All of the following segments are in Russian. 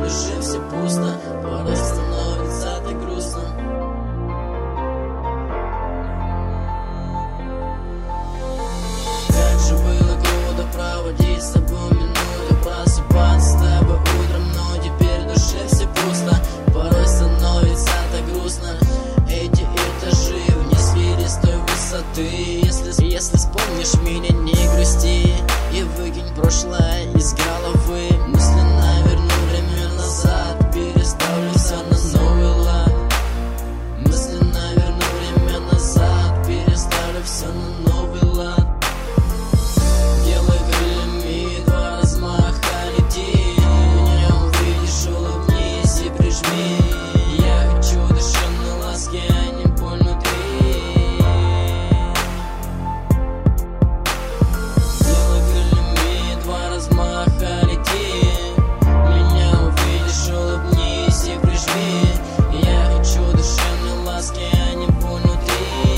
душе все пусто, порой становится так грустно. Как же было круто проводить с тобой минуты, просыпаться с тобой утром, но теперь в душе все пусто, порой становится так грустно. Эти этажи вниз вели с той высоты. Если вспомнишь меня, не грусти и выкинь прошлое из головы. Мысленно верну время назад, переставлю все на новый лад. Мысленно верну время назад, переставлю все на новый лад. Делай крыльями два размаха, лети. Меня увидишь, улыбнись и прижми. Я хочу душевной ласки, а не боль внутри. Делай крыльями два размаха, лети. Меня увидишь, улыбнись и прижми. Я хочу душевной ласки, а не боль внутри.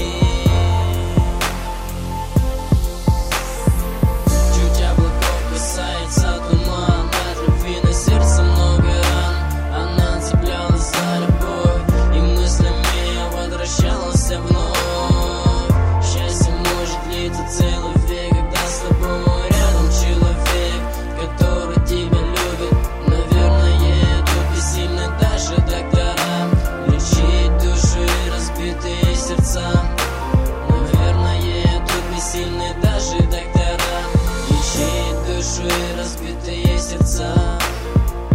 Чуть облаков касается туман, от любви на сердце много ран. Она цеплялась за любовь и мыслями я возвращался вновь. Счастье может длиться целый век, когда с тобой рядом человек, который тебя любит. Наверное, тут бессильны даже доктора лечить души и разбитые сердца. Наверное, тут бессильны даже доктора лечить души и разбитые сердца.